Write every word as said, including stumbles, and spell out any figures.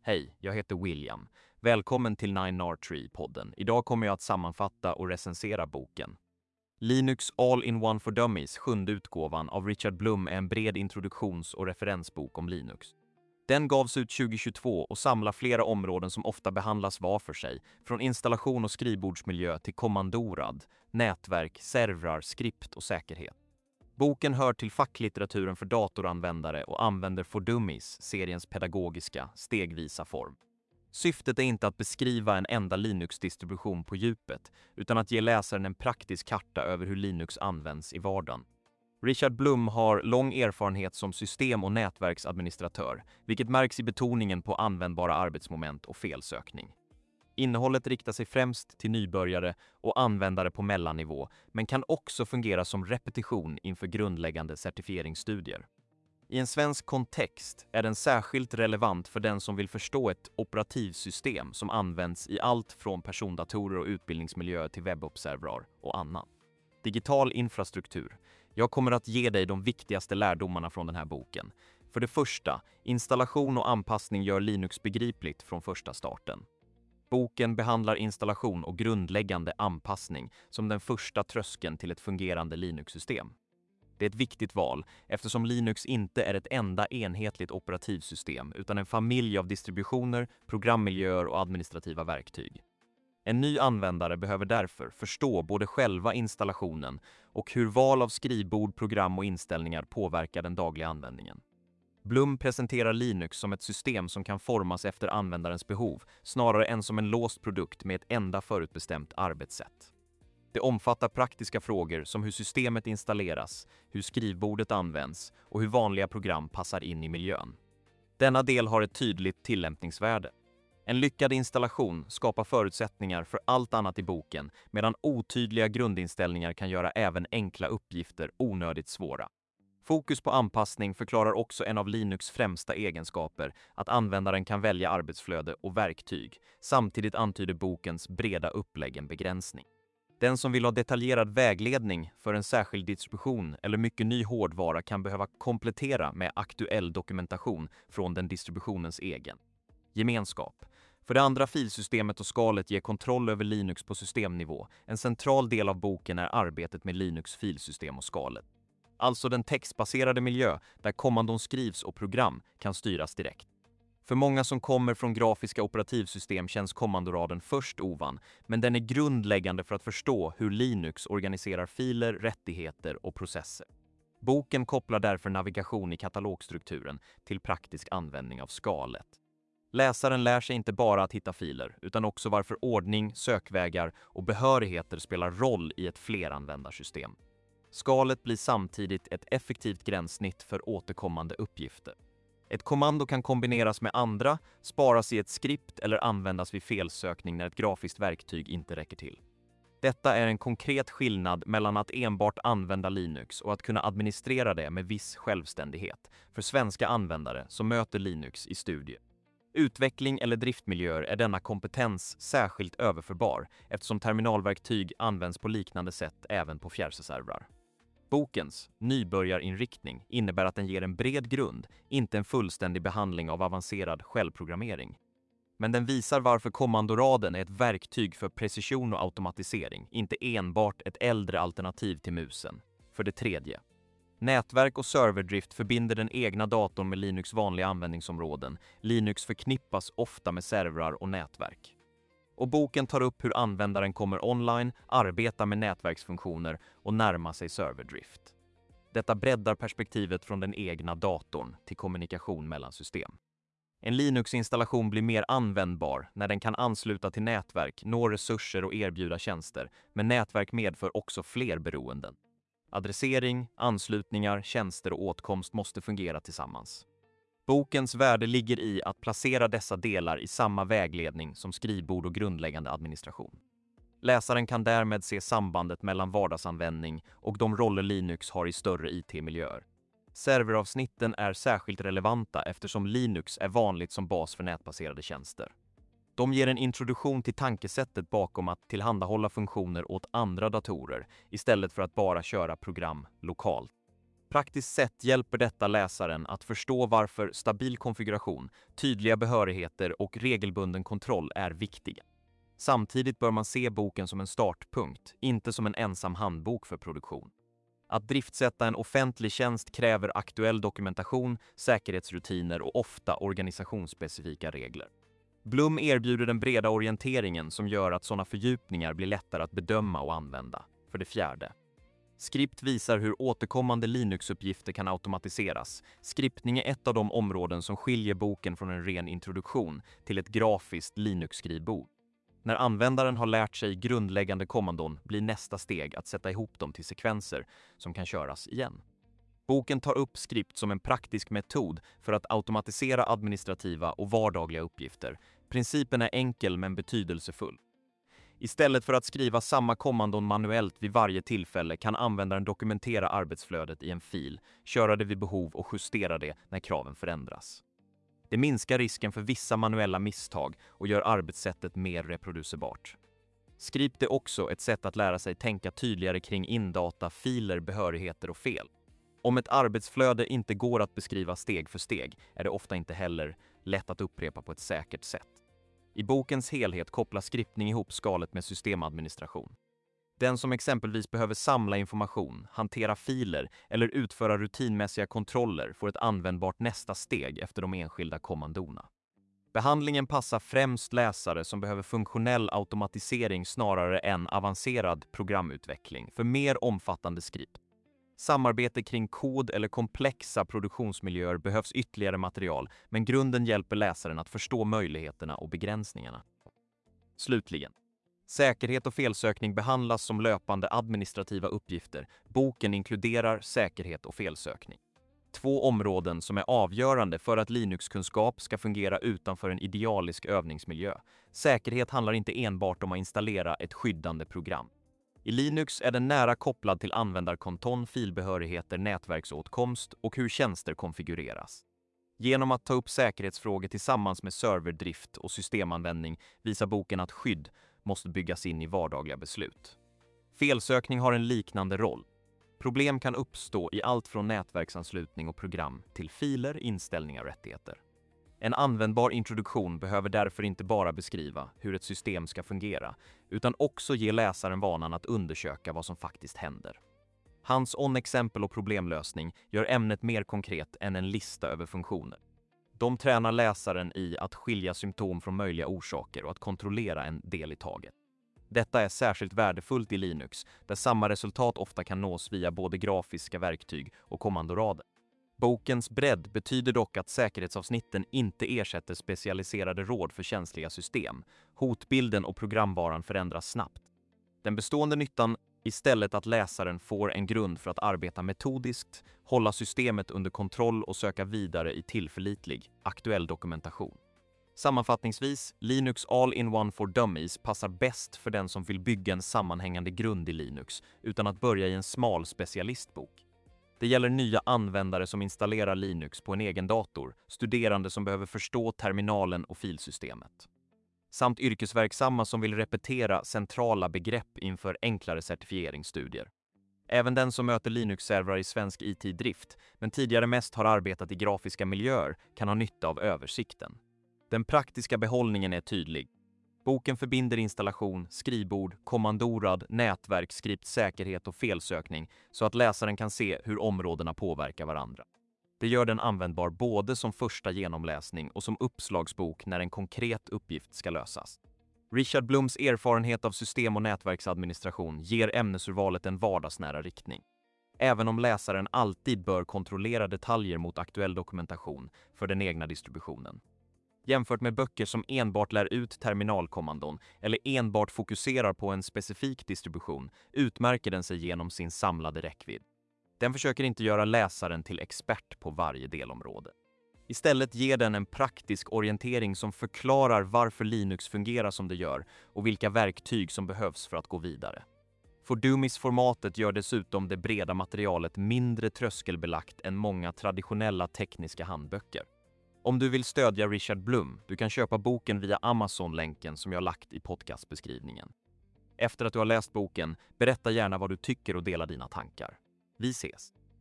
Hej, jag heter William. Välkommen till nine R Tree-podden. Idag kommer jag att sammanfatta och recensera boken. Linux All-in-One for Dummies, sjunde utgåvan av Richard Blum, är en bred introduktions- och referensbok om Linux. Den gavs ut tjugohundratjugotvå och samlar flera områden som ofta behandlas var för sig, från installation och skrivbordsmiljö till kommandorad, nätverk, servrar, skript och säkerhet. Boken hör till facklitteraturen för datoranvändare och använder For Dummies, seriens pedagogiska, stegvisa form. Syftet är inte att beskriva en enda Linux-distribution på djupet, utan att ge läsaren en praktisk karta över hur Linux används i vardagen. Richard Blum har lång erfarenhet som system- och nätverksadministratör, vilket märks i betoningen på användbara arbetsmoment och felsökning. Innehållet riktar sig främst till nybörjare och användare på mellannivå, men kan också fungera som repetition inför grundläggande certifieringsstudier. I en svensk kontext är den särskilt relevant för den som vill förstå ett operativsystem som används i allt från persondatorer och utbildningsmiljöer till webbobservrar och annat. Digital infrastruktur. Jag kommer att ge dig de viktigaste lärdomarna från den här boken. För det första, installation och anpassning gör Linux begripligt från första starten. Boken behandlar installation och grundläggande anpassning som den första tröskeln till ett fungerande Linux-system. Det är ett viktigt val eftersom Linux inte är ett enda enhetligt operativsystem utan en familj av distributioner, programmiljöer och administrativa verktyg. En ny användare behöver därför förstå både själva installationen och hur val av skrivbord, program och inställningar påverkar den dagliga användningen. Blum presenterar Linux som ett system som kan formas efter användarens behov, snarare än som en låst produkt med ett enda förutbestämt arbetssätt. Det omfattar praktiska frågor som hur systemet installeras, hur skrivbordet används och hur vanliga program passar in i miljön. Denna del har ett tydligt tillämpningsvärde. En lyckad installation skapar förutsättningar för allt annat i boken, medan otydliga grundinställningar kan göra även enkla uppgifter onödigt svåra. Fokus på anpassning förklarar också en av Linux främsta egenskaper, att användaren kan välja arbetsflöde och verktyg. Samtidigt antyder bokens breda upplägg en begränsning. Den som vill ha detaljerad vägledning för en särskild distribution eller mycket ny hårdvara kan behöva komplettera med aktuell dokumentation från den distributionens egen. Gemenskap. För det andra, filsystemet och skalet ger kontroll över Linux på systemnivå. En central del av boken är arbetet med Linux filsystem och skalet. Alltså den textbaserade miljö där kommandon skrivs och program kan styras direkt. För många som kommer från grafiska operativsystem känns kommandoraden först ovan, men den är grundläggande för att förstå hur Linux organiserar filer, rättigheter och processer. Boken kopplar därför navigation i katalogstrukturen till praktisk användning av skalet. Läsaren lär sig inte bara att hitta filer, utan också varför ordning, sökvägar och behörigheter spelar roll i ett fleranvändarsystem. Skalet blir samtidigt ett effektivt gränssnitt för återkommande uppgifter. Ett kommando kan kombineras med andra, sparas i ett skript eller användas vid felsökning när ett grafiskt verktyg inte räcker till. Detta är en konkret skillnad mellan att enbart använda Linux och att kunna administrera det med viss självständighet för svenska användare som möter Linux i studie. Utveckling eller driftmiljöer är denna kompetens särskilt överförbar eftersom terminalverktyg används på liknande sätt även på fjärrservrar. Bokens nybörjarinriktning innebär att den ger en bred grund, inte en fullständig behandling av avancerad självprogrammering. Men den visar varför kommandoraden är ett verktyg för precision och automatisering, inte enbart ett äldre alternativ till musen. För det tredje. Nätverk och serverdrift förbinder den egna datorn med Linux vanliga användningsområden. Linux förknippas ofta med servrar och nätverk. Och boken tar upp hur användaren kommer online, arbetar med nätverksfunktioner och närmar sig serverdrift. Detta breddar perspektivet från den egna datorn till kommunikation mellan system. En Linux-installation blir mer användbar när den kan ansluta till nätverk, nå resurser och erbjuda tjänster, men nätverk medför också fler beroenden. Adressering, anslutningar, tjänster och åtkomst måste fungera tillsammans. Bokens värde ligger i att placera dessa delar i samma vägledning som skrivbord och grundläggande administration. Läsaren kan därmed se sambandet mellan vardagsanvändning och de roller Linux har i större I T-miljöer. Serveravsnitten är särskilt relevanta eftersom Linux är vanligt som bas för nätbaserade tjänster. De ger en introduktion till tankesättet bakom att tillhandahålla funktioner åt andra datorer istället för att bara köra program lokalt. Praktiskt sett hjälper detta läsaren att förstå varför stabil konfiguration, tydliga behörigheter och regelbunden kontroll är viktiga. Samtidigt bör man se boken som en startpunkt, inte som en ensam handbok för produktion. Att driftsätta en offentlig tjänst kräver aktuell dokumentation, säkerhetsrutiner och ofta organisationsspecifika regler. Blum erbjuder den breda orienteringen som gör att sådana fördjupningar blir lättare att bedöma och använda. För det fjärde. Skript visar hur återkommande Linux-uppgifter kan automatiseras. Skriptning är ett av de områden som skiljer boken från en ren introduktion till ett grafiskt Linux-skrivbord. När användaren har lärt sig grundläggande kommandon blir nästa steg att sätta ihop dem till sekvenser som kan köras igen. Boken tar upp skript som en praktisk metod för att automatisera administrativa och vardagliga uppgifter. Principen är enkel men betydelsefull. Istället för att skriva samma kommandon manuellt vid varje tillfälle kan användaren dokumentera arbetsflödet i en fil, köra det vid behov och justera det när kraven förändras. Det minskar risken för vissa manuella misstag och gör arbetssättet mer reproducerbart. Skript är också ett sätt att lära sig tänka tydligare kring indata, filer, behörigheter och fel. Om ett arbetsflöde inte går att beskriva steg för steg är det ofta inte heller lätt att upprepa på ett säkert sätt. I bokens helhet kopplar skriptning ihop skalet med systemadministration. Den som exempelvis behöver samla information, hantera filer eller utföra rutinmässiga kontroller får ett användbart nästa steg efter de enskilda kommandona. Behandlingen passar främst läsare som behöver funktionell automatisering snarare än avancerad programutveckling för mer omfattande skript. Samarbete kring kod eller komplexa produktionsmiljöer behövs ytterligare material, men grunden hjälper läsaren att förstå möjligheterna och begränsningarna. Slutligen. Säkerhet och felsökning behandlas som löpande administrativa uppgifter. Boken inkluderar säkerhet och felsökning. Två områden som är avgörande för att Linux-kunskap ska fungera utanför en idealisk övningsmiljö. Säkerhet handlar inte enbart om att installera ett skyddande program. I Linux är den nära kopplad till användarkonton, filbehörigheter, nätverksåtkomst och hur tjänster konfigureras. Genom att ta upp säkerhetsfrågor tillsammans med serverdrift och systemanvändning visar boken att skydd måste byggas in i vardagliga beslut. Felsökning har en liknande roll. Problem kan uppstå i allt från nätverksanslutning och program till filer, inställningar och rättigheter. En användbar introduktion behöver därför inte bara beskriva hur ett system ska fungera, utan också ge läsaren vanan att undersöka vad som faktiskt händer. Hands-on exempel och problemlösning gör ämnet mer konkret än en lista över funktioner. De tränar läsaren i att skilja symptom från möjliga orsaker och att kontrollera en del i taget. Detta är särskilt värdefullt i Linux, där samma resultat ofta kan nås via både grafiska verktyg och kommandorader. Bokens bredd betyder dock att säkerhetsavsnitten inte ersätter specialiserade råd för känsliga system. Hotbilden och programvaran förändras snabbt. Den bestående nyttan istället att läsaren får en grund för att arbeta metodiskt, hålla systemet under kontroll och söka vidare i tillförlitlig, aktuell dokumentation. Sammanfattningsvis, Linux All-in-One for Dummies passar bäst för den som vill bygga en sammanhängande grund i Linux utan att börja i en smal specialistbok. Det gäller nya användare som installerar Linux på en egen dator, studerande som behöver förstå terminalen och filsystemet, samt yrkesverksamma som vill repetera centrala begrepp inför enklare certifieringsstudier. Även den som möter Linux-servrar i svensk I T-drift, men tidigare mest har arbetat i grafiska miljöer, kan ha nytta av översikten. Den praktiska behållningen är tydlig. Boken förbinder installation, skrivbord, kommandorad, nätverk, skript, säkerhet och felsökning så att läsaren kan se hur områdena påverkar varandra. Det gör den användbar både som första genomläsning och som uppslagsbok när en konkret uppgift ska lösas. Richard Blums erfarenhet av system- och nätverksadministration ger ämnesurvalet en vardagsnära riktning. Även om läsaren alltid bör kontrollera detaljer mot aktuell dokumentation för den egna distributionen. Jämfört med böcker som enbart lär ut terminalkommandon eller enbart fokuserar på en specifik distribution utmärker den sig genom sin samlade räckvidd. Den försöker inte göra läsaren till expert på varje delområde. Istället ger den en praktisk orientering som förklarar varför Linux fungerar som det gör och vilka verktyg som behövs för att gå vidare. For Dummies-formatet gör dessutom det breda materialet mindre tröskelbelagt än många traditionella tekniska handböcker. Om du vill stödja Richard Blum, du kan köpa boken via Amazon-länken som jag lagt i podcastbeskrivningen. Efter att du har läst boken, berätta gärna vad du tycker och dela dina tankar. Vi ses!